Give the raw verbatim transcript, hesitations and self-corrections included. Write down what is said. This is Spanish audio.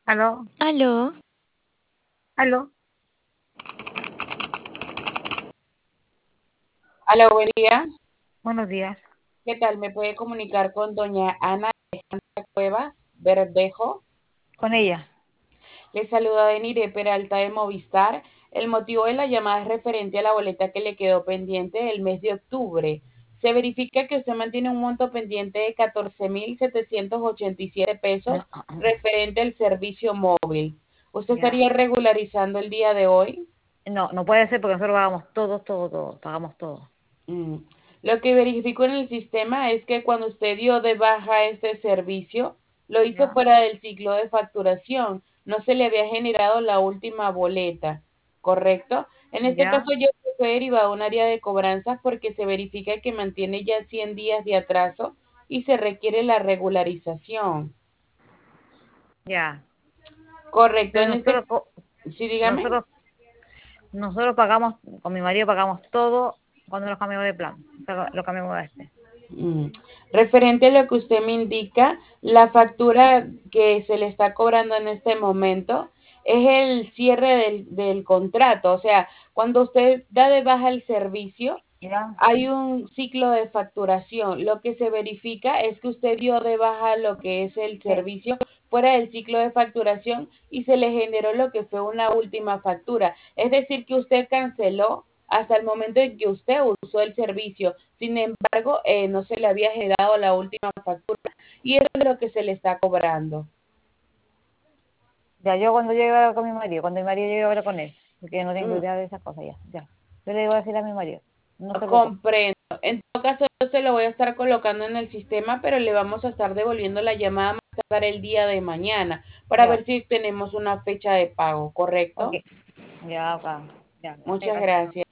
Aló, Aló, aló. Hola, buen día. Buenos días. ¿Qué tal? ¿Me puede comunicar con doña Ana Cuevas Verdejo? Con ella. Le saluda Denire Peralta de Movistar. El motivo de la llamada es referente a la boleta que le quedó pendiente el mes de octubre. Se verifica que usted mantiene un monto pendiente de catorce mil setecientos ochenta y siete No, pesos referente al servicio móvil. ¿Usted ya. estaría regularizando el día de hoy? No, no puede ser porque nosotros pagamos todo, todo, todo. Pagamos todo. Mm. Lo que verifico en el sistema es que cuando usted dio de baja este servicio, lo hizo Ya, fuera del ciclo de facturación, no se le había generado la última boleta, ¿correcto? En este ya, caso yo fue derivado a un área de cobranzas porque se verifica que mantiene ya cien días de atraso y se requiere la regularización. ya. Correcto, Pero en este, nosotros, co- sí, dígame. nosotros, nosotros pagamos, con mi marido pagamos todo cuando nos cambiamos de plan. O sea, lo cambiamos a este. Mm. Referente a lo que usted me indica, la factura que se le está cobrando en este momento es el cierre del, del contrato. O sea, cuando usted da de baja el servicio, Ya, hay un ciclo de facturación. Lo que se verifica es que usted dio de baja lo que es el sí. servicio fuera del ciclo de facturación y se le generó lo que fue una última factura. Es decir, que usted canceló hasta el momento en que usted usó el servicio. Sin embargo, eh, no se le había generado la última factura y eso es lo que se le está cobrando. Ya, yo cuando llegue a hablar con mi marido, cuando mi marido llegue a hablar con él, porque yo no tengo Mm, idea de esas cosas ya, ya. Yo le digo a decir a mi marido, no se preocupe. comprendo. En todo caso, yo se lo voy a estar colocando en el sistema, pero le vamos a estar devolviendo la llamada más tardar el día de mañana para ver Ya, si tenemos una fecha de pago, ok. ¿correcto? Ya, ok. Ya, Muchas gracias. gracias.